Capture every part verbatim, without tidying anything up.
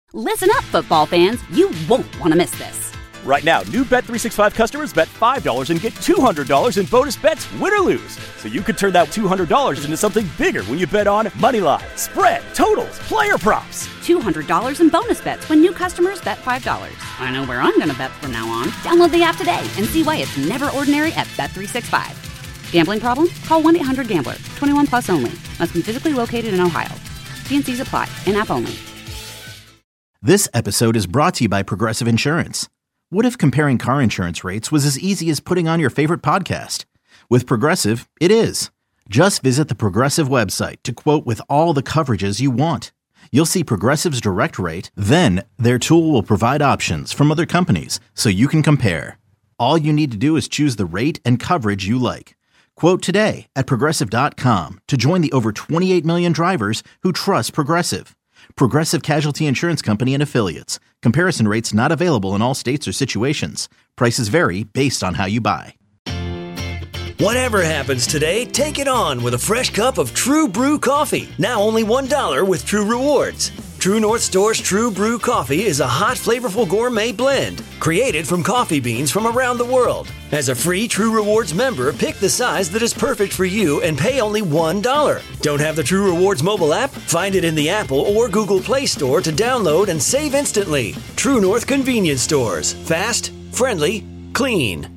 Listen up, football fans. You won't want to miss this. Right now, new Bet three sixty-five customers bet five dollars and get two hundred dollars in bonus bets, win or lose. So you could turn that two hundred dollars into something bigger when you bet on moneyline, spread, totals, player props. two hundred dollars in bonus bets when new customers bet five dollars. I know where I'm going to bet from now on. Download the app today and see why it's never ordinary at Bet three sixty-five. Gambling problem? Call one eight hundred gambler. twenty-one plus only. Must be physically located in Ohio. T and C's apply. In-app only. This episode is brought to you by Progressive Insurance. What if comparing car insurance rates was as easy as putting on your favorite podcast? With Progressive, it is. Just visit the Progressive website to quote with all the coverages you want. You'll see Progressive's direct rate, then their tool will provide options from other companies so you can compare. All you need to do is choose the rate and coverage you like. Quote today at Progressive dot com to join the over twenty-eight million drivers who trust Progressive. Progressive Casualty Insurance Company and Affiliates. Comparison rates not available in all states or situations. Prices vary based on how you buy. Whatever happens today, take it on with a fresh cup of True Brew coffee. Now only one dollar with True Rewards. True North Store's True Brew coffee is a hot, flavorful gourmet blend created from coffee beans from around the world. As a free True Rewards member, pick the size that is perfect for you and pay only one dollar. Don't have the True Rewards mobile app? Find it in the Apple or Google Play Store to download and save instantly. True North Convenience Stores. Fast, friendly, clean.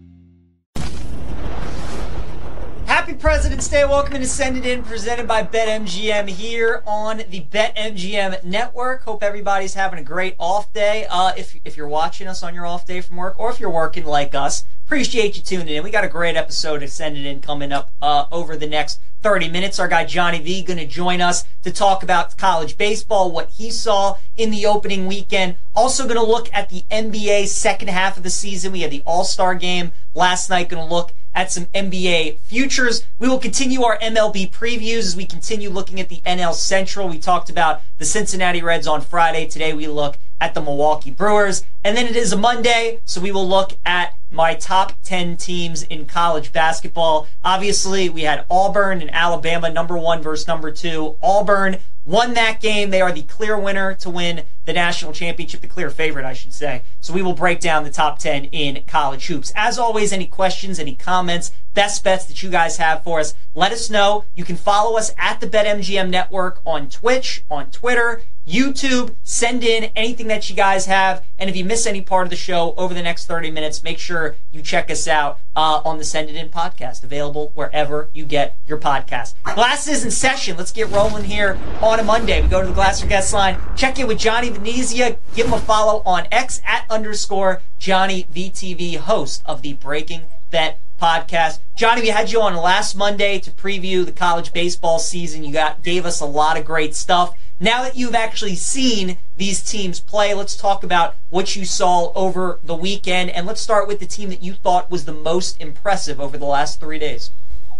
Happy President's Day. Welcome to Send It In, presented by BetMGM here on the BetMGM Network. Hope everybody's having a great off day. Uh, if, if you're watching us on your off day from work, or if you're working like us, appreciate you tuning in. We got a great episode of Send It In coming up uh, over the next thirty minutes. Our guy Johnny V going to join us to talk about college baseball, what he saw in the opening weekend. Also going to look at the N B A second half of the season. We had the All-Star game last night. Going to look at some N B A futures. We will continue our M L B previews as we continue looking at the N L Central. We talked about the Cincinnati Reds on Friday. Today we look at the Milwaukee Brewers. And then it is a Monday, so we will look at my top ten teams in college basketball. Obviously, we had Auburn and Alabama, number one versus number two. Auburn won that game. They are the clear winner to win the national championship, the clear favorite, I should say. So we will break down the top ten in college hoops. As always, any questions, any comments, best bets that you guys have for us, let us know. You can follow us at the BetMGM Network on Twitch, on Twitter, YouTube. Send in anything that you guys have. And if you miss any part of the show over the next thirty minutes, make sure you check us out uh, on the Send It In podcast, available wherever you get your podcast. Glasses in session. Let's get rolling here on a Monday. We go to the Glasser guest line, check in with Johnny Venezia, give him a follow on X at underscore Johnny V T V, host of the Breaking Bet podcast. Johnny, we had you on last Monday to preview the college baseball season. You got gave us a lot of great stuff. Now that you've actually seen these teams play, let's talk about what you saw over the weekend, and let's start with the team that you thought was the most impressive over the last three days.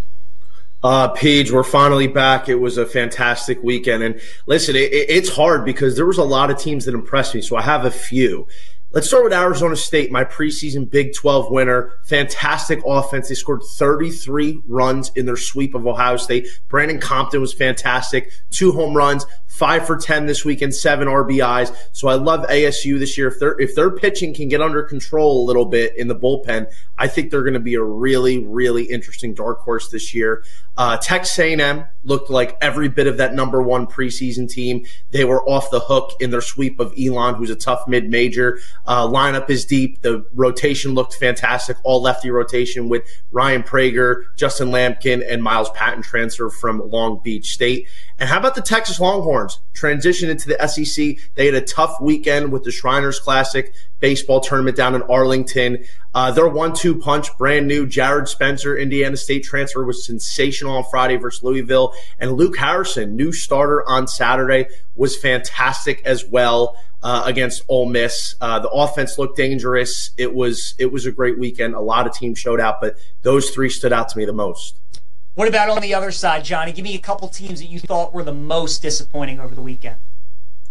Uh, Paige, we're finally back. It was a fantastic weekend. And listen, it, it's hard because there was a lot of teams that impressed me, so I have a few. Let's start with Arizona State, my preseason Big twelve winner. Fantastic offense. They scored thirty-three runs in their sweep of Ohio State. Brandon Compton was fantastic. Two home runs, five for ten this weekend, seven R B Is. So I love A S U this year. If their if their pitching can get under control a little bit in the bullpen, I think they're going to be a really, really interesting dark horse this year. Uh, Texas A and M looked like every bit of that number one preseason team. They were off the hook in their sweep of Elon, who's a tough mid-major. Uh, lineup is deep. The rotation looked fantastic. All lefty rotation with Ryan Prager, Justin Lampkin, and Miles Patton transfer from Long Beach State. And how about the Texas Longhorns? Transition into the S E C. They had a tough weekend with the Shriners Classic baseball tournament down in Arlington. Uh, their one two punch, brand new. Jared Spencer, Indiana State transfer, was sensational on Friday versus Louisville. And Luke Harrison, new starter on Saturday, was fantastic as well uh, against Ole Miss. Uh, the offense looked dangerous. It was it was a great weekend. A lot of teams showed out, but those three stood out to me the most. What about on the other side, Johnny? Give me a couple teams that you thought were the most disappointing over the weekend.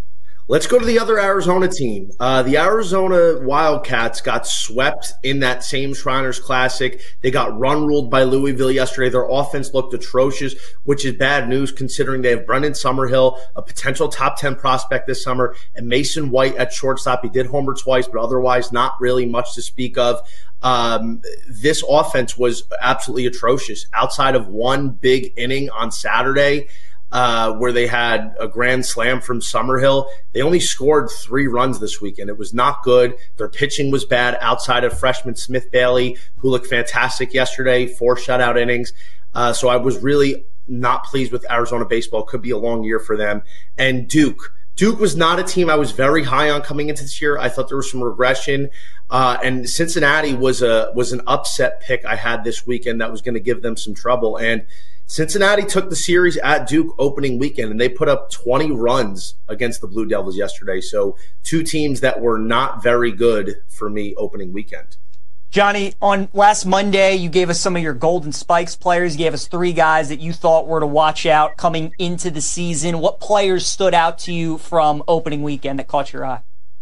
Let's go to the other Arizona team. Uh, the Arizona Wildcats got swept in that same Shriners Classic. They got run ruled by Louisville yesterday. Their offense looked atrocious, which is bad news considering they have Brendan Summerhill, a potential top ten prospect this summer, and Mason White at shortstop. He did homer twice, but otherwise not really much to speak of. Um, this offense was absolutely atrocious. Outside of one big inning on Saturday, Uh, where they had a grand slam from Summerhill, they only scored three runs this weekend. It was not good. Their pitching was bad outside of freshman Smith Bailey, who looked fantastic yesterday, four shutout innings. Uh, so I was really not pleased with Arizona baseball. Could be a long year for them. And Duke. Duke was not a team I was very high on coming into this year. I thought there was some regression. Uh, and Cincinnati was a was an upset pick I had this weekend that was going to give them some trouble. And Cincinnati took the series at Duke opening weekend, and they put up twenty runs against the Blue Devils yesterday. So two teams that were not very good for me opening weekend. Johnny, on last Monday, you gave us some of your Golden Spikes players. You gave us three guys that you thought were to watch out coming into the season. What players stood out to you from opening weekend that caught your eye?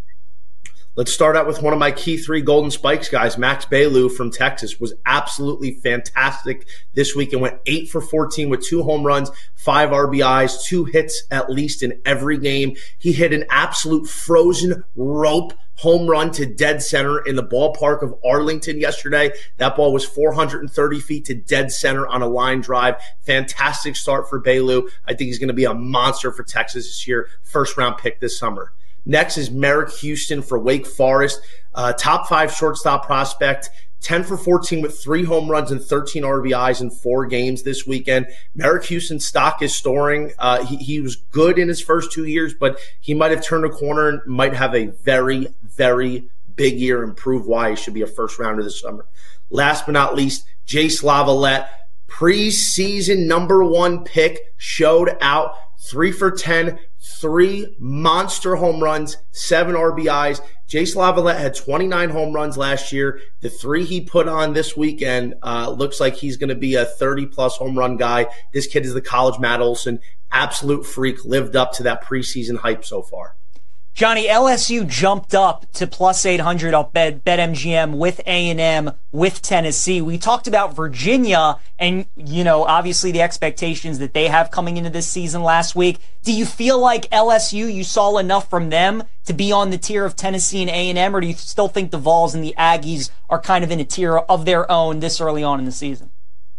Let's start out with one of my key three Golden Spikes guys. Max Bailu from Texas was absolutely fantastic this week and went eight for fourteen with two home runs, five R B Is, two hits at least in every game. He hit an absolute frozen rope home run to dead center in the ballpark of Arlington yesterday. That ball was four hundred thirty feet to dead center on a line drive. Fantastic start for Bailu. I think he's going to be a monster for Texas this year. First round pick this summer. Next is Merrick Houston for Wake Forest, uh, top five shortstop prospect, ten for fourteen with three home runs and thirteen R B Is in four games this weekend. Merrick Houston's stock is soaring. Uh, he, he was good in his first two years, but he might have turned a corner and might have a very, very big year and prove why he should be a first rounder this summer. Last but not least, Jace Lavalette, preseason number one pick, showed out three for ten, three monster home runs, seven R B Is. Jace Lavalette had twenty-nine home runs last year. The three he put on this weekend uh, looks like he's going to be a thirty-plus home run guy. This kid is the college Matt Olson. Absolute freak, lived up to that preseason hype so far. Johnny, L S U jumped up to plus eight hundred off Bet, BetMGM with A and M, with Tennessee. We talked about Virginia and, you know, obviously the expectations that they have coming into this season last week. Do you feel like L S U, you saw enough from them to be on the tier of Tennessee and A and M, or do you still think the Vols and the Aggies are kind of in a tier of their own this early on in the season?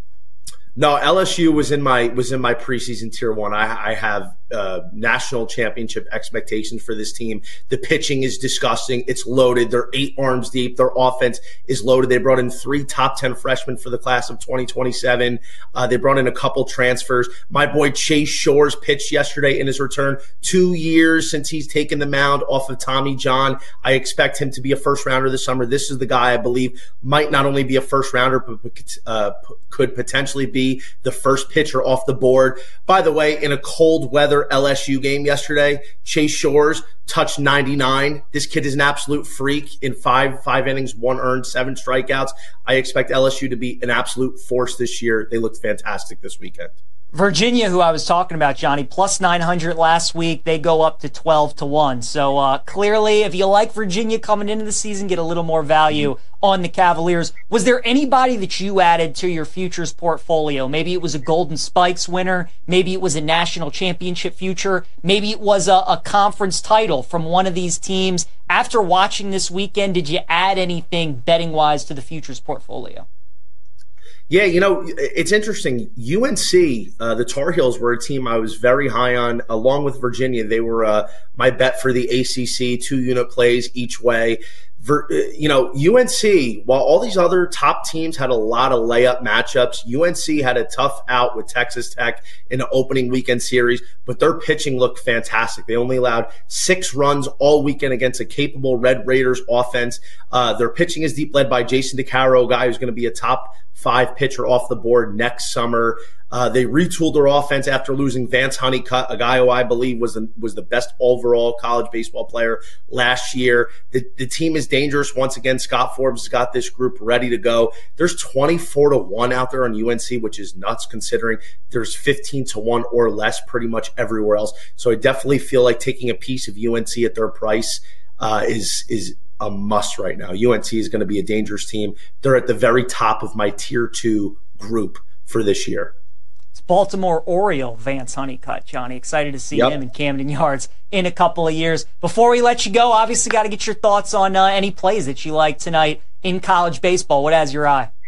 No, L S U was in my was in my preseason tier one. I, I have uh, national championship expectations for this team. The pitching is disgusting. It's loaded. They're eight arms deep. Their offense is loaded. They brought in three top ten freshmen for the class of twenty twenty-seven. Uh, they brought in a couple transfers. My boy Chase Shores pitched yesterday in his return. Two years since he's taken the mound off of Tommy John. I expect him to be a first rounder this summer. This is the guy I believe might not only be a first rounder, but uh, could potentially be the first pitcher off the board. By the way, in a cold weather L S U game yesterday, Chase Shores touched ninety-nine. This kid is an absolute freak in five five innings, one earned, seven strikeouts. I expect L S U to be an absolute force this year. They looked fantastic this weekend. Virginia, who I was talking about, Johnny, plus nine hundred last week. They go up to twelve to one. So uh, clearly, if you like Virginia coming into the season, get a little more value mm-hmm. on the Cavaliers. Was there anybody that you added to your futures portfolio? Maybe it was a Golden Spikes winner. Maybe it was a national championship future. Maybe it was a, a conference title from one of these teams. After watching this weekend, did you add anything betting-wise to the futures portfolio? Yeah, you know, it's interesting. U N C, uh, the Tar Heels were a team I was very high on, along with Virginia. They were uh, my bet for the A C C, two-unit plays each way. Ver, you know, U N C, while all these other top teams had a lot of layup matchups, U N C had a tough out with Texas Tech in the opening weekend series, but their pitching looked fantastic. They only allowed six runs all weekend against a capable Red Raiders offense. Uh, their pitching is deep, led by Jason DeCaro, a guy who's going to be a top five pitcher off the board next summer. Uh, they retooled their offense after losing Vance Honeycutt, a guy who I believe was the, was the best overall college baseball player last year. The, the team is dangerous. Once again, Scott Forbes has got this group ready to go. There's twenty-four to one out there on U N C, which is nuts considering there's fifteen to one or less pretty much everywhere else. So I definitely feel like taking a piece of U N C at their price uh, is is a must right now. U N C is going to be a dangerous team. They're at the very top of my tier two group for this year. Baltimore Oriole Vance Honeycutt, Johnny. Excited to see yep. him in Camden Yards in a couple of years. Before we let you go, obviously got to get your thoughts on uh, any plays that you like tonight in college baseball. What has your eye?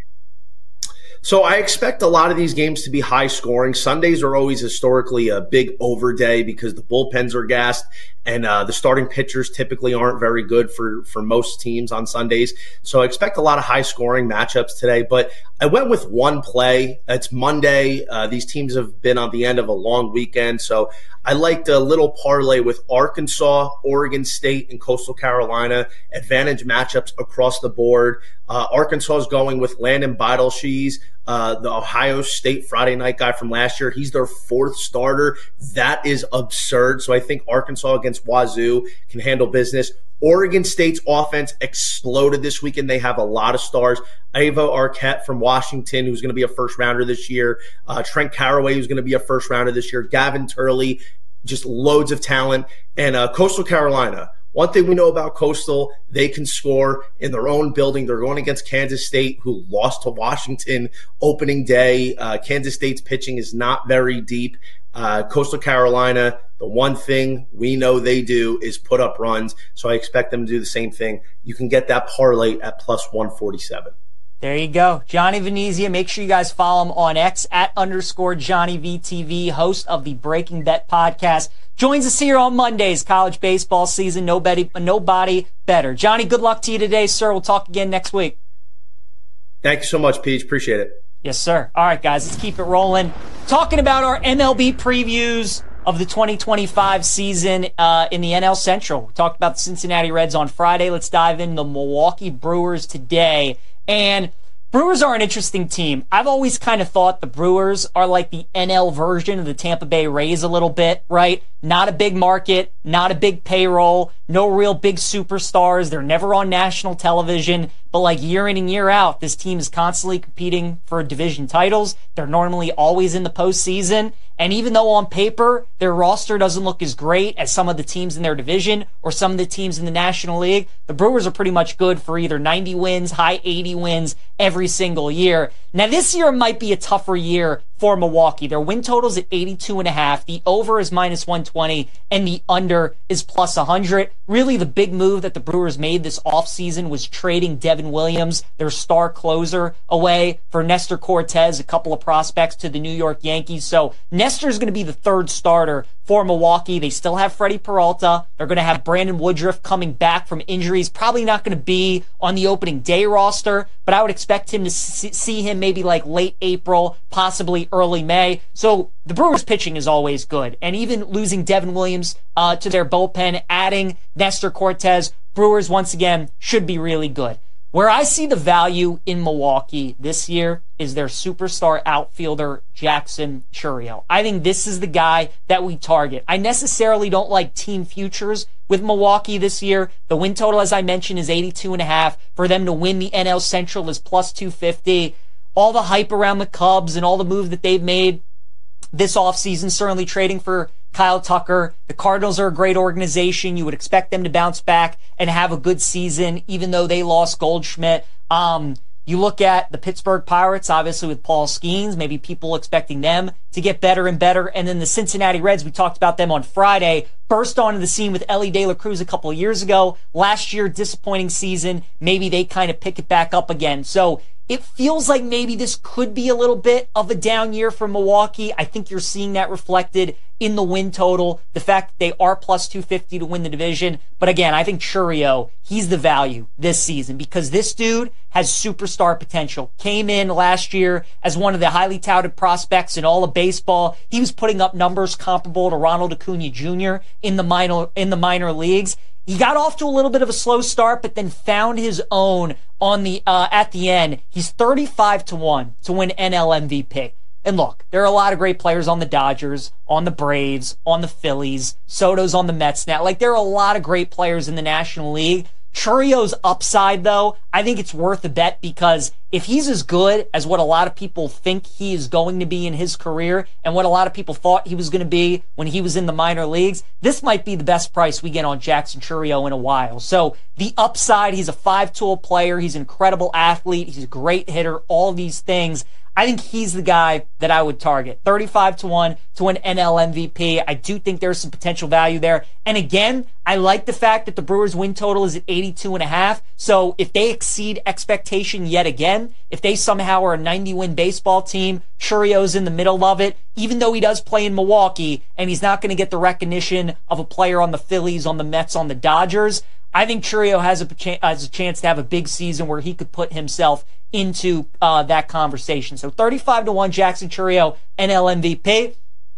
So I expect a lot of these games to be high scoring. Sundays are always historically a big over day because the bullpens are gassed and uh, the starting pitchers typically aren't very good for, for most teams on Sundays. So I expect a lot of high scoring matchups today, but I went with one play. It's Monday. Uh, these teams have been on the end of a long weekend. So I liked a little parlay with Arkansas, Oregon State, and Coastal Carolina. Advantage matchups across the board. Uh, Arkansas is going with Landon Beidelshees, uh, the Ohio State Friday night guy from last year. He's their fourth starter. That is absurd. So I think Arkansas against Wazoo can handle business. Oregon State's offense exploded this weekend. They have a lot of stars. Avo Arquette from Washington, who's going to be a first-rounder this year. Uh, Trent Caraway, who's going to be a first-rounder this year. Gavin Turley, just loads of talent. And uh, Coastal Carolina. One thing we know about Coastal, they can score in their own building. They're going against Kansas State, who lost to Washington opening day. Uh, Kansas State's pitching is not very deep. Uh, Coastal Carolina, the one thing we know they do is put up runs, so I expect them to do the same thing. You can get that parlay at plus one forty-seven. There you go. Johnny Venezia. Make sure you guys follow him on X at underscore Johnny V T V, host of the Breaking Bet podcast. Joins us here on Mondays, college baseball season. Nobody, nobody better. Johnny, good luck to you today, sir. We'll talk again next week. Thank you so much, Peach. Appreciate it. Yes, sir. All right, guys, let's keep it rolling. Talking about our M L B previews of the twenty twenty-five season uh, in the N L Central. We talked about the Cincinnati Reds on Friday. Let's dive into the Milwaukee Brewers today. And Brewers are an interesting team. I've always kind of thought the Brewers are like the N L version of the Tampa Bay Rays a little bit, right? Not a big market, not a big payroll, no real big superstars. They're never on national television, but like year in and year out, this team is constantly competing for division titles. They're normally always in the postseason. And even though on paper their roster doesn't look as great as some of the teams in their division or some of the teams in the National League, the Brewers are pretty much good for either ninety wins, high eighty wins every single year. Now this year might be a tougher year for Milwaukee. Their win total's at eighty-two and a half. The over is minus one twenty and the under is plus one hundred. Really the big move that the Brewers made this offseason was trading Devin Williams, their star closer, away for Nestor Cortez, a couple of prospects to the New York Yankees. So Nestor's going to be the third starter for Milwaukee. They still have Freddie Peralta. They're going to have Brandon Woodruff coming back from injuries. Probably not going to be on the opening day roster, but I would expect him to see him maybe like late April, possibly early May. So the Brewers pitching is always good. And even losing Devin Williams uh, to their bullpen, adding Nestor Cortez, Brewers once again should be really good. Where I see the value in Milwaukee this year is their superstar outfielder, Jackson Chourio. I think this is the guy that we target. I necessarily don't like team futures with Milwaukee this year. The win total, as I mentioned, is eighty-two and a half. For them to win the N L Central is plus two fifty. All the hype around the Cubs and all the moves that they've made this offseason, certainly trading for Kyle Tucker. The Cardinals are a great organization. You would expect them to bounce back and have a good season, even though they lost Goldschmidt. Um, you look at the Pittsburgh Pirates, obviously with Paul Skeens, maybe people expecting them to get better and better. And then the Cincinnati Reds, we talked about them on Friday, burst onto the scene with Ellie De La Cruz a couple of years ago. Last year, disappointing season. Maybe they kind of pick it back up again. So it feels like maybe this could be a little bit of a down year for Milwaukee. I think you're seeing that reflected in the win total, the fact that they are plus two fifty to win the division. But again, I think Chourio, he's the value this season because this dude has superstar potential. Came in last year as one of the highly touted prospects in all of baseball. He was putting up numbers comparable to Ronald Acuna Junior in the minor in the minor leagues. He got off to a little bit of a slow start, but then found his own on the uh, at the end, he's thirty-five to one to win N L M V P. And look, there are a lot of great players on the Dodgers, on the Braves, on the Phillies. Soto's on the Mets now. Like, there are a lot of great players in the National League. Churio's upside, though, I think it's worth a bet, because if he's as good as what a lot of people think he is going to be in his career and what a lot of people thought he was going to be when he was in the minor leagues, this might be the best price we get on Jackson Chourio in a while. So the upside, he's a five-tool player. He's an incredible athlete. He's a great hitter. All these things. I think he's the guy that I would target. thirty-five to one to win N L M V P. I do think there's some potential value there. And again, I like the fact that the Brewers win total is at eighty-two and a half. So if they exceed expectation yet again, if they somehow are a ninety win baseball team, Chourio's in the middle of it, even though he does play in Milwaukee and he's not going to get the recognition of a player on the Phillies, on the Mets, on the Dodgers, I think Chourio has a, has a chance to have a big season where he could put himself into uh, that conversation. So thirty-five to one Jackson Chourio N L M V P,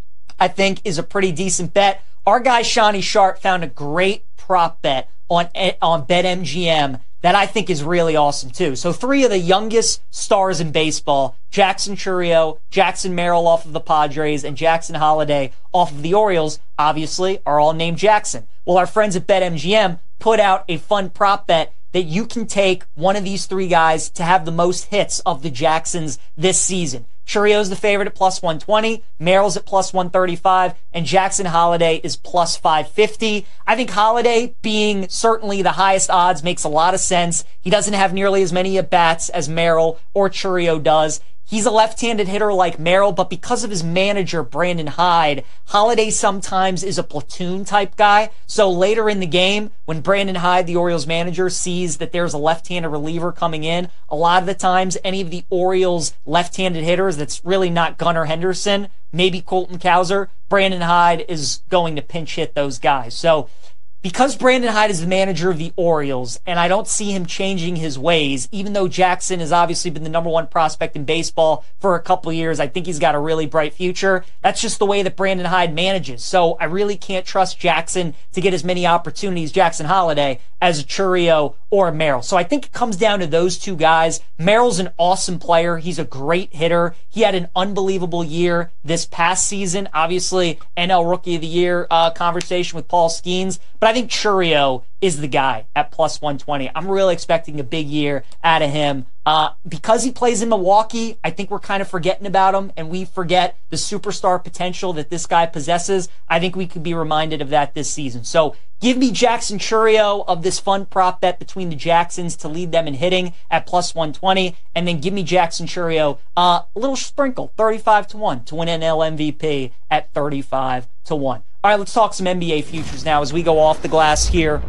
I think, is a pretty decent bet. Our guy Shawnee Sharp found a great prop bet on on BetMGM that I think is really awesome too. So three of the youngest stars in baseball, Jackson Chourio, Jackson Merrill off of the Padres, and Jackson Holliday off of the Orioles, obviously, are all named Jackson. Well, our friends at BetMGM put out a fun prop bet that you can take one of these three guys to have the most hits of the Jacksons this season. Chourio's the favorite at plus one twenty, Merrill's at plus one thirty-five, and Jackson Holliday is plus five fifty. I think Holliday being certainly the highest odds makes a lot of sense. He doesn't have nearly as many at-bats as Merrill or Chourio does. He's a left-handed hitter like Merrill, but because of his manager, Brandon Hyde, Holliday sometimes is a platoon type guy. So later in the game, when Brandon Hyde, the Orioles manager, sees that there's a left-handed reliever coming in, a lot of the times any of the Orioles left-handed hitters that's really not Gunnar Henderson, maybe Colton Cowser, Brandon Hyde is going to pinch hit those guys. So because Brandon Hyde is the manager of the Orioles, and I don't see him changing his ways, even though Jackson has obviously been the number one prospect in baseball for a couple of years, I think he's got a really bright future. That's just the way that Brandon Hyde manages. So I really can't trust Jackson to get as many opportunities, Jackson Holliday, as a Chourio or a Merrill. So I think it comes down to those two guys. Merrill's an awesome player. He's a great hitter. He had an unbelievable year this past season. Obviously, N L Rookie of the Year uh, conversation with Paul Skeens. But I think Chourio is the guy at plus one twenty. I'm really expecting a big year out of him. Uh, because he plays in Milwaukee, I think we're kind of forgetting about him, and we forget the superstar potential that this guy possesses. I think we could be reminded of that this season. So give me Jackson Chourio of this fun prop bet between the Jacksons to lead them in hitting at plus one twenty, and then give me Jackson Chourio uh, a little sprinkle, thirty-five to one to win N L M V P at thirty-five to one. All right, let's talk some N B A futures now as we go off the glass here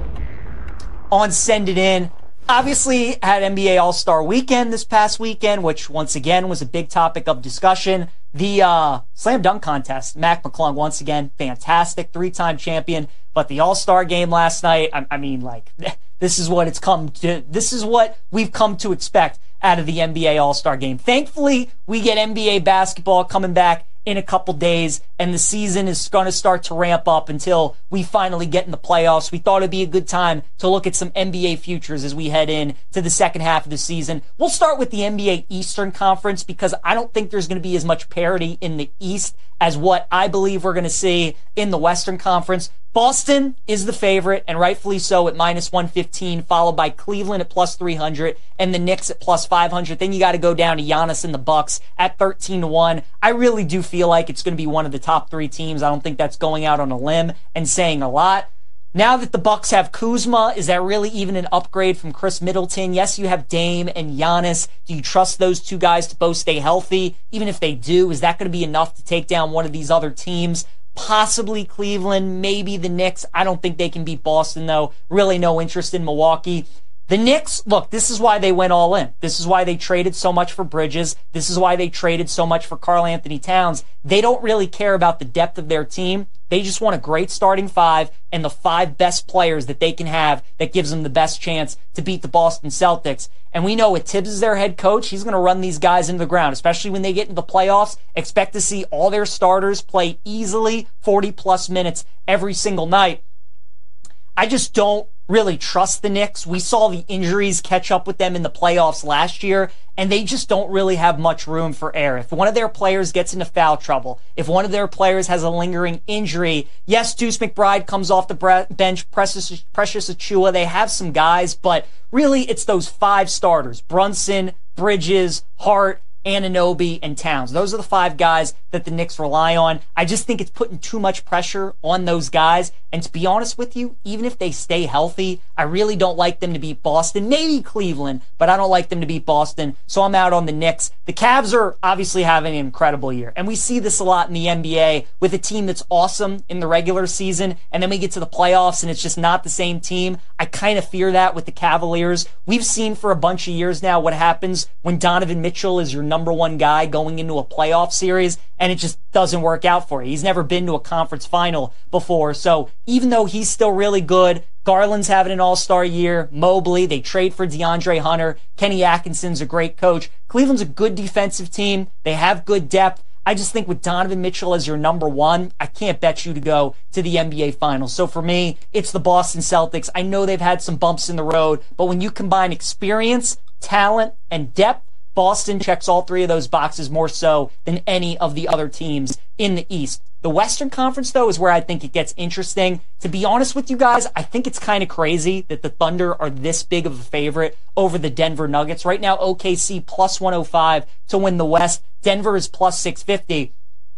on Send It In. Obviously, had N B A All-Star Weekend this past weekend, which once again was a big topic of discussion. The uh, Slam Dunk Contest, Mac McClung, once again, fantastic, three-time champion. But the All-Star Game last night, I, I mean, like, this is what it's come to, this is what we've come to expect out of the N B A All-Star Game. Thankfully, we get N B A basketball coming back in a couple days, and the season is going to start to ramp up until we finally get in the playoffs. We thought it'd be a good time to look at some N B A futures as we head in to the second half of the season. We'll start with the N B A Eastern Conference because I don't think there's going to be as much parity in the East as what I believe we're going to see in the Western Conference. Boston is the favorite, and rightfully so, at minus one fifteen, followed by Cleveland at plus three hundred, and the Knicks at plus five hundred. Then you got to go down to Giannis and the Bucks at thirteen to one. I really do feel like it's going to be one of the top three teams. I don't think that's going out on a limb and saying a lot. Now that the Bucks have Kuzma, is that really even an upgrade from Chris Middleton? Yes, you have Dame and Giannis. Do you trust those two guys to both stay healthy? Even if they do, is that going to be enough to take down one of these other teams? Possibly Cleveland, maybe the Knicks. I don't think they can beat Boston, though. Really no interest in Milwaukee. The Knicks, look, this is why they went all in. This is why they traded so much for Bridges. This is why they traded so much for Karl Anthony Towns. They don't really care about the depth of their team. They just want a great starting five and the five best players that they can have that gives them the best chance to beat the Boston Celtics. And we know with Tibbs as their head coach, he's going to run these guys into the ground, especially when they get into the playoffs. Expect to see all their starters play easily forty plus minutes every single night. I just don't really trust the Knicks. We saw the injuries catch up with them in the playoffs last year, and they just don't really have much room for error. If one of their players gets into foul trouble, if one of their players has a lingering injury, yes, Deuce McBride comes off the bre- bench, Precious, Precious Achiuwa, they have some guys, but really it's those five starters, Brunson, Bridges, Hart, Anunoby, and Towns. Those are the five guys that the Knicks rely on. I just think it's putting too much pressure on those guys. And to be honest with you, even if they stay healthy, I really don't like them to beat Boston. Maybe Cleveland, but I don't like them to beat Boston. So I'm out on the Knicks. The Cavs are obviously having an incredible year. And we see this a lot in the N B A with a team that's awesome in the regular season. And then we get to the playoffs and it's just not the same team. I kind of fear that with the Cavaliers. We've seen for a bunch of years now what happens when Donovan Mitchell is your number one guy going into a playoff series, and it just doesn't work out for you. He's never been to a conference final before, so even though he's still really good, Garland's having an all-star year, Mobley, they trade for DeAndre Hunter, Kenny Atkinson's a great coach. Cleveland's a good defensive team. They have good depth. I just think with Donovan Mitchell as your number one, I can't bet you to go to the N B A Finals. So for me, it's the Boston Celtics. I know they've had some bumps in the road, but when you combine experience, talent, and depth, Boston checks all three of those boxes more so than any of the other teams in the East. The Western Conference, though, is where I think it gets interesting. To be honest with you guys, I think it's kind of crazy that the Thunder are this big of a favorite over the Denver Nuggets. Right now, O K C plus one oh five to win the West. Denver is plus six fifty.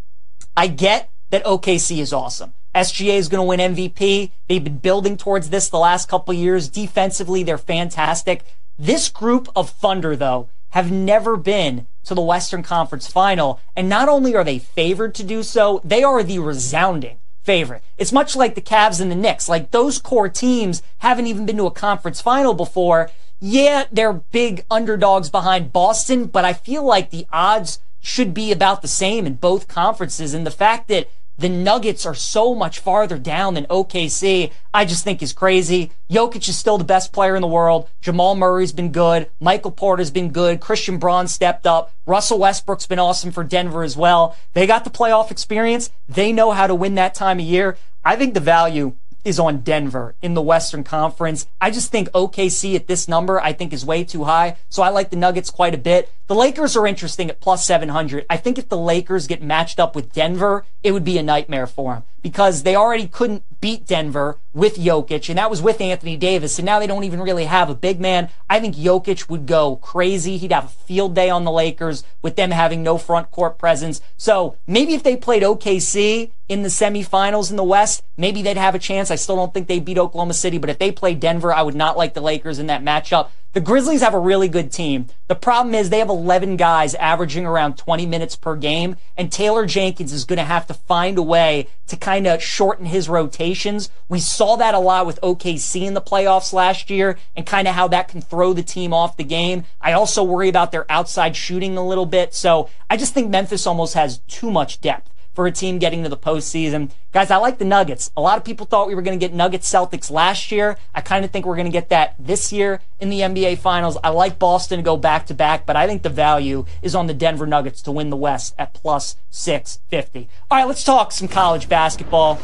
I get that O K C is awesome. S G A is going to win M V P. They've been building towards this the last couple years. Defensively, they're fantastic. This group of Thunder, though, have never been to the Western Conference Final, and not only are they favored to do so, they are the resounding favorite. It's much like the Cavs and the Knicks. Like, those core teams haven't even been to a conference final before. Yeah, they're big underdogs behind Boston, but I feel like the odds should be about the same in both conferences, and the fact that the Nuggets are so much farther down than O K C, I just think is crazy. Jokic is still the best player in the world. Jamal Murray's been good. Michael Porter's been good. Christian Braun stepped up. Russell Westbrook's been awesome for Denver as well. They got the playoff experience. They know how to win that time of year. I think the value is on Denver in the Western Conference. I just think O K C at this number, I think, is way too high. So I like the Nuggets quite a bit. The Lakers are interesting at plus seven hundred. I think if the Lakers get matched up with Denver, it would be a nightmare for them because they already couldn't beat Denver with Jokic, and that was with Anthony Davis, and now they don't even really have a big man. I think Jokic would go crazy. He'd have a field day on the Lakers with them having no front court presence. So maybe if they played O K C in the semifinals in the West, maybe they'd have a chance. I still don't think they beat Oklahoma City, but if they played Denver, I would not like the Lakers in that matchup. The Grizzlies have a really good team. The problem is they have eleven guys averaging around twenty minutes per game, and Taylor Jenkins is going to have to find a way to kind of shorten his rotations. We saw that a lot with O K C in the playoffs last year and kind of how that can throw the team off the game. I also worry about their outside shooting a little bit, so I just think Memphis almost has too much depth for a team getting to the postseason. Guys, I like the Nuggets. A lot of people thought we were going to get Nuggets Celtics last year. I kind of think we're going to get that this year in the N B A Finals. I like Boston to go back-to-back, but I think the value is on the Denver Nuggets to win the West at plus six fifty. All right, let's talk some college basketball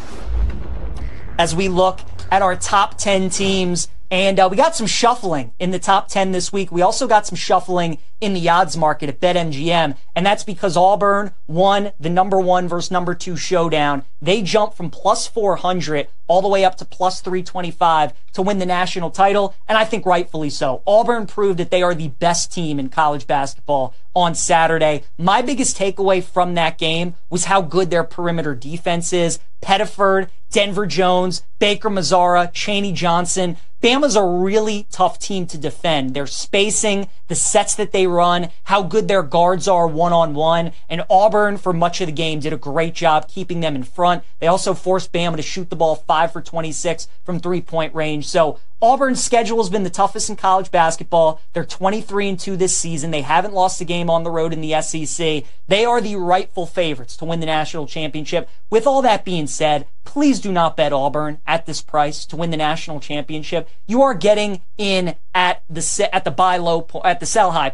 as we look at our top ten teams. And uh, we got some shuffling in the top ten this week. We also got some shuffling in the odds market at BetMGM, and that's because Auburn won the number one versus number two showdown. They jumped from plus four hundred all the way up to plus three twenty-five to win the national title, and I think rightfully so. Auburn proved that they are the best team in college basketball on Saturday. My biggest takeaway from that game was how good their perimeter defense is. Pettiford, Denver Jones, Baker Mazzara, Chaney Johnson. Bama's a really tough team to defend. Their spacing, the sets that they run, how good their guards are one-on-one, and Auburn, for much of the game, did a great job keeping them in front. They also forced Bama to shoot the ball five for twenty-six from three-point range. So Auburn's schedule has been the toughest in college basketball. They're twenty-three and two this season. They haven't lost a game on the road in the S E C. They are the rightful favorites to win the national championship. With all that being said, please do not bet Auburn at this price to win the national championship. You are getting in at the at the buy low po- at the sell high point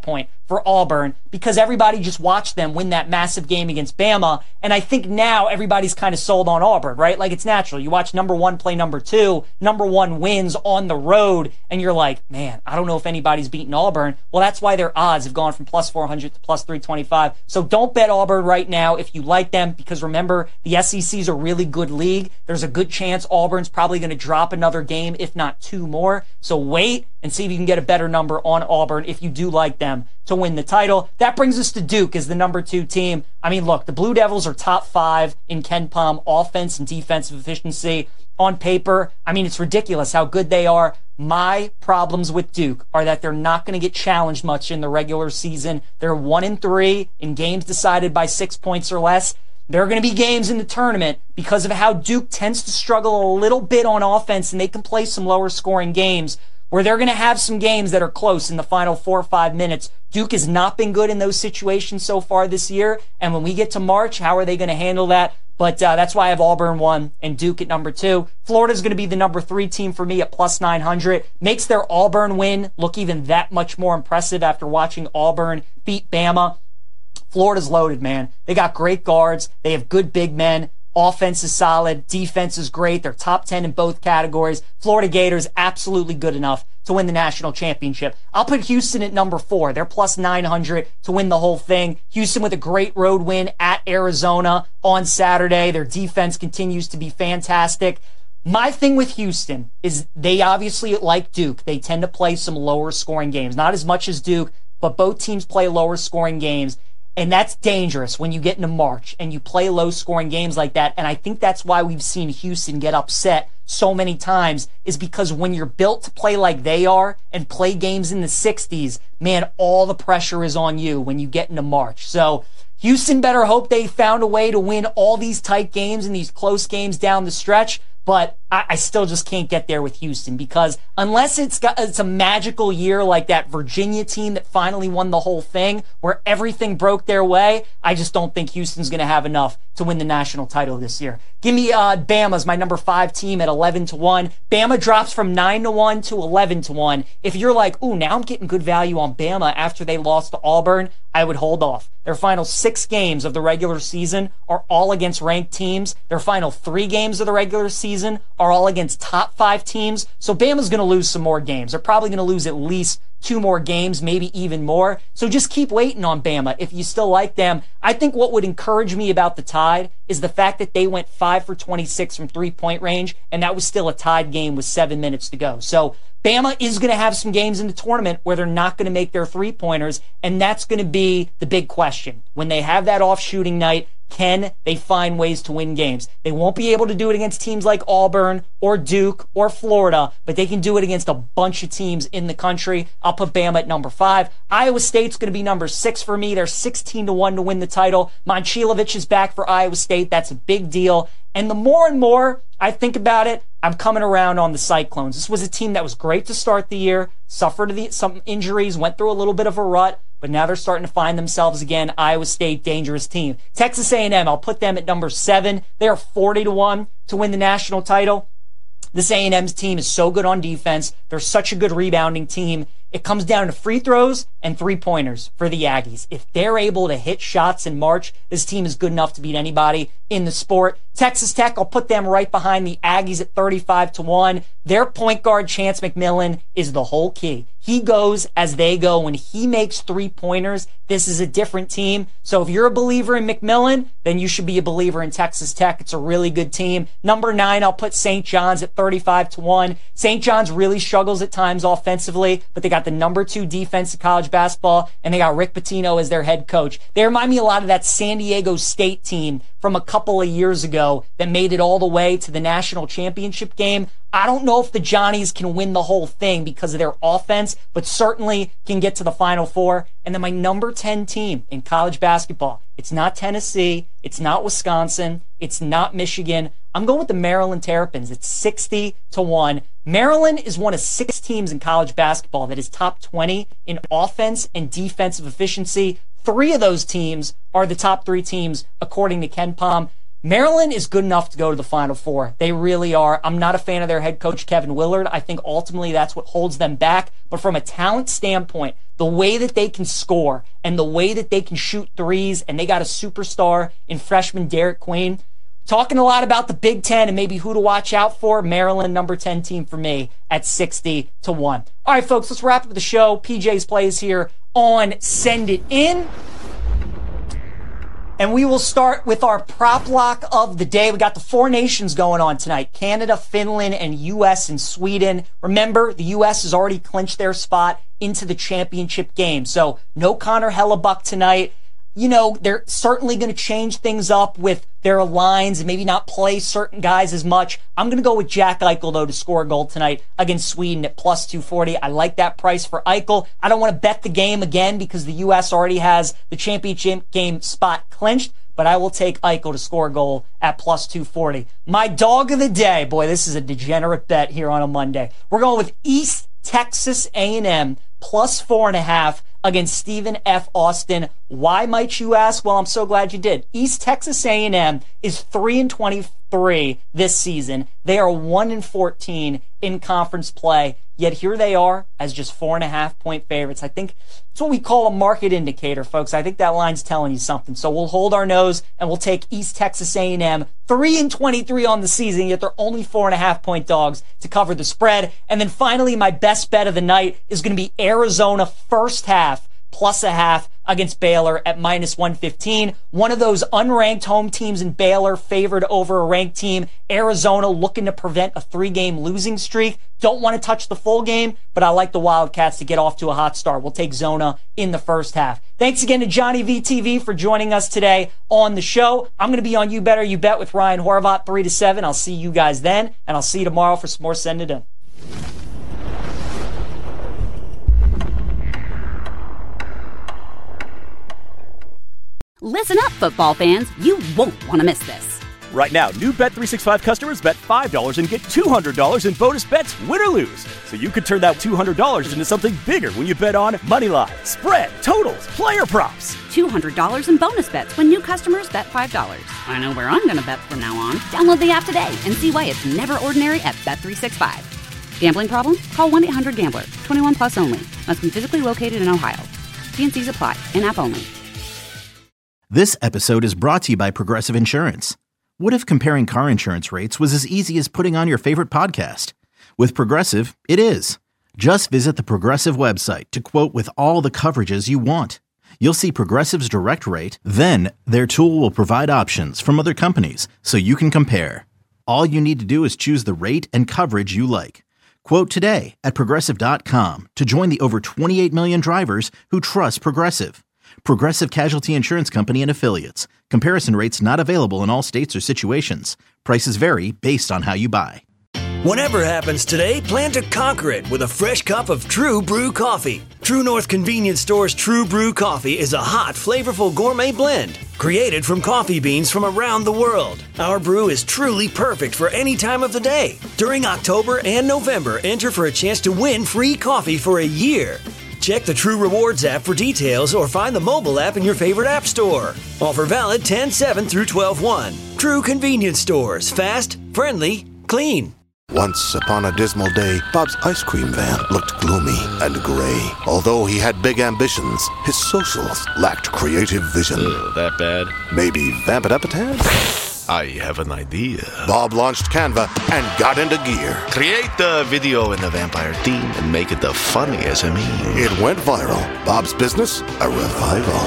for Auburn because everybody just watched them win that massive game against Bama. And I think now everybody's kind of sold on Auburn, right? Like, it's natural. You watch number one play number two, number one wins on the road, and you're like, man, I don't know if anybody's beaten Auburn. Well, that's why their odds have gone from plus four hundred to plus three twenty-five. So don't bet Auburn right now if you like them, because remember, the S E C is a really good league. There's a good chance Auburn's probably going to drop another game, if not two more. So wait and see if you can get a better number on Auburn if you do like them to win the title. That brings us to Duke as the number two team. I mean, look, the Blue Devils are top five in Ken Pom offense and defensive efficiency. On paper, I mean, it's ridiculous how good they are. My problems with Duke are that they're not going to get challenged much in the regular season. They're one and three in games decided by six points or less. There are going to be games in the tournament because of how Duke tends to struggle a little bit on offense, and they can play some lower scoring games where they're going to have some games that are close in the final four or five minutes. Duke has not been good in those situations so far this year, and when we get to March, how are they going to handle that? But uh, that's why I have Auburn one and Duke at number two. Florida's going to be the number three team for me at plus nine hundred. Makes their Auburn win look even that much more impressive after watching Auburn beat Bama. Florida's loaded, man. They got great guards. They have good big men. Offense is solid. Defense is great. They're top ten in both categories. Florida Gators absolutely good enough to win the national championship. I'll put Houston at number four. They're plus nine hundred to win the whole thing. Houston with a great road win at Arizona on Saturday. Their defense continues to be fantastic. My thing with Houston is they obviously, like Duke, they tend to play some lower scoring games. Not as much as Duke, but both teams play lower scoring games. And that's dangerous when you get into March and you play low-scoring games like that. And I think that's why we've seen Houston get upset so many times, is because when you're built to play like they are and play games in the sixties, man, all the pressure is on you when you get into March. So Houston better hope they found a way to win all these tight games and these close games down the stretch. But I, I still just can't get there with Houston, because unless it's got it's a magical year like that Virginia team that finally won the whole thing, where everything broke their way, I just don't think Houston's going to have enough to win the national title this year. Give me uh, Bama's my number five team at eleven to one. Bama drops from nine to one to eleven to one. If you're like, ooh, now I'm getting good value on Bama after they lost to Auburn, I would hold off. Their final six games of the regular season are all against ranked teams. Their final three games of the regular season are all against top five teams. So Bama's going to lose some more games. They're probably going to lose at least two more games, maybe even more. So just keep waiting on Bama if you still like them. I think what would encourage me about the Tide is the fact that they went five for twenty-six from three-point range, and that was still a tied game with seven minutes to go. So Bama is going to have some games in the tournament where they're not going to make their three-pointers, and that's going to be the big question. When they have that off-shooting night, can they find ways to win games? They won't be able to do it against teams like Auburn or Duke or Florida, but they can do it against a bunch of teams in the country. I'll put Bama at number five. Iowa State's going to be number six for me. They're sixteen to one to win the title. Momcilovic is back for Iowa State. That's a big deal. And the more and more I think about it, I'm coming around on the Cyclones. This was a team that was great to start the year, suffered the, some injuries, went through a little bit of a rut, but now they're starting to find themselves again. Iowa State, dangerous team. Texas A and M, I'll put them at number seven. They are forty to one to win the national title. This A and M's team is so good on defense. They're such a good rebounding team. It comes down to free throws and three-pointers for the Aggies. If they're able to hit shots in March, this team is good enough to beat anybody in the sport. Texas Tech, I'll put them right behind the Aggies at thirty-five to one. Their point guard, Chance McMillan, is the whole key. He goes as they go. When he makes three-pointers, this is a different team. So if you're a believer in McMillan, then you should be a believer in Texas Tech. It's a really good team. Number nine, I'll put Saint John's at thirty-five to one. Saint John's really struggles at times offensively, but they got the number two defense in college basketball, and they got Rick Pitino as their head coach. They remind me a lot of that San Diego State team from a couple of years ago that made it all the way to the national championship game. I don't know if the Johnnies can win the whole thing because of their offense, but certainly can get to the Final Four. And then my number ten team in college basketball, it's not Tennessee, it's not Wisconsin, it's not Michigan. I'm going with the Maryland Terrapins. It's sixty to one. Maryland is one of six teams in college basketball that is top twenty in offense and defensive efficiency. Three of those teams are the top three teams according to Ken Pom. Maryland is good enough to go to the Final Four. They really are. I'm not a fan of their head coach, Kevin Willard. I think ultimately that's what holds them back. But from a talent standpoint, the way that they can score and the way that they can shoot threes, and they got a superstar in freshman Derek Queen. Talking a lot about the Big Ten and maybe who to watch out for. Maryland, number ten team for me at sixty to one. All right, folks, let's wrap up the show. P J's Plays here on Send It In. And we will start with our prop lock of the day. We got the four nations going on tonight. Canada, Finland, and U S and Sweden. Remember, the U S has already clinched their spot into the championship game. So no Connor Hellebuck tonight. You know, they're certainly going to change things up with their lines and maybe not play certain guys as much. I'm going to go with Jack Eichel, though, to score a goal tonight against Sweden at plus two forty. I like that price for Eichel. I don't want to bet the game again because the U S already has the championship game spot clinched, but I will take Eichel to score a goal at plus two forty. My dog of the day, boy, this is a degenerate bet here on a Monday. We're going with East Texas A and M plus four and a half against Stephen F. Austin. Why, might you ask? Well, I'm so glad you did. East Texas A and M is three and twenty-three this season. They are one and fourteen in conference play, yet here they are as just four and a half point favorites. I think it's what we call a market indicator, folks. I think that line's telling you something. So we'll hold our nose and we'll take East Texas A and M three and twenty-three on the season, yet they're only four and a half point dogs to cover the spread. And then finally, my best bet of the night is going to be Arizona first half plus a half against Baylor at minus one fifteen. One of those unranked home teams in Baylor favored over a ranked team. Arizona looking to prevent a three-game losing streak. Don't want to touch the full game, but I like the Wildcats to get off to a hot start. We'll take Zona in the first half. Thanks again to Johnny V T V for joining us today on the show. I'm going to be on You Better You Bet with Ryan Horvat three to seven. I'll see you guys then, and I'll see you tomorrow for some more Send It In. Listen up, football fans. You won't want to miss this. Right now, new Bet three sixty-five customers bet five dollars and get two hundred dollars in bonus bets, win or lose. So you could turn that two hundred dollars into something bigger when you bet on moneyline, spread, totals, player props. two hundred dollars in bonus bets when new customers bet five dollars. I know where I'm going to bet from now on. Download the app today and see why it's never ordinary at Bet three sixty-five. Gambling problem? Call one eight hundred gambler. twenty-one plus only. Must be physically located in Ohio. T and C's apply. In-app only. This episode is brought to you by Progressive Insurance. What if comparing car insurance rates was as easy as putting on your favorite podcast? With Progressive, it is. Just visit the Progressive website to quote with all the coverages you want. You'll see Progressive's direct rate, then their tool will provide options from other companies so you can compare. All you need to do is choose the rate and coverage you like. Quote today at Progressive dot com to join the over twenty-eight million drivers who trust Progressive. Progressive Casualty Insurance Company and Affiliates. Comparison rates not available in all states or situations. Prices vary based on how you buy. Whatever happens today, plan to conquer it with a fresh cup of True Brew coffee. True North Convenience Store's True Brew coffee is a hot, flavorful gourmet blend created from coffee beans from around the world. Our brew is truly perfect for any time of the day. During October and November, enter for a chance to win free coffee for a year. Check the True Rewards app for details or find the mobile app in your favorite app store. Offer valid ten seven through twelve one. True Convenience Stores. Fast, friendly, clean. Once upon a dismal day, Bob's ice cream van looked gloomy and gray. Although he had big ambitions, his socials lacked creative vision. Ugh, that bad? Maybe vamp it up a tad? I have an idea. Bob launched Canva and got into gear. Create the video in the vampire theme and make it the funniest of me. It went viral. Bob's business, a revival.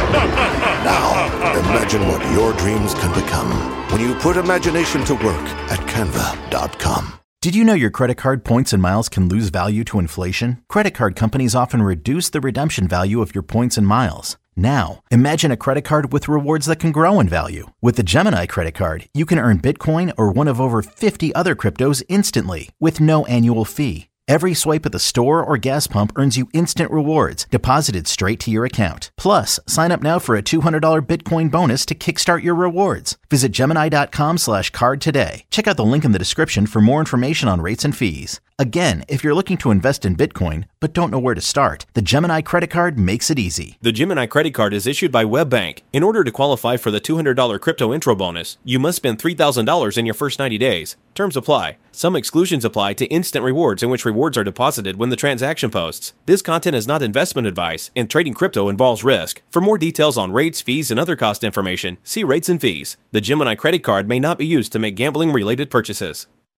Now, imagine what your dreams can become when you put imagination to work at canva dot com. Did you know your credit card points and miles can lose value to inflation? Credit card companies often reduce the redemption value of your points and miles. Now, imagine a credit card with rewards that can grow in value. With the Gemini credit card, you can earn Bitcoin or one of over fifty other cryptos instantly with no annual fee. Every swipe at the store or gas pump earns you instant rewards deposited straight to your account. Plus, sign up now for a two hundred dollars Bitcoin bonus to kickstart your rewards. Visit Gemini dot com slash card today. Check out the link in the description for more information on rates and fees. Again, if you're looking to invest in Bitcoin but don't know where to start, the Gemini credit card makes it easy. The Gemini credit card is issued by WebBank. In order to qualify for the two hundred dollars crypto intro bonus, you must spend three thousand dollars in your first ninety days. Terms apply. Some exclusions apply to instant rewards in which rewards are deposited when the transaction posts. This content is not investment advice, and trading crypto involves risk. For more details on rates, fees, and other cost information, see rates and fees. The Gemini credit card may not be used to make gambling-related purchases.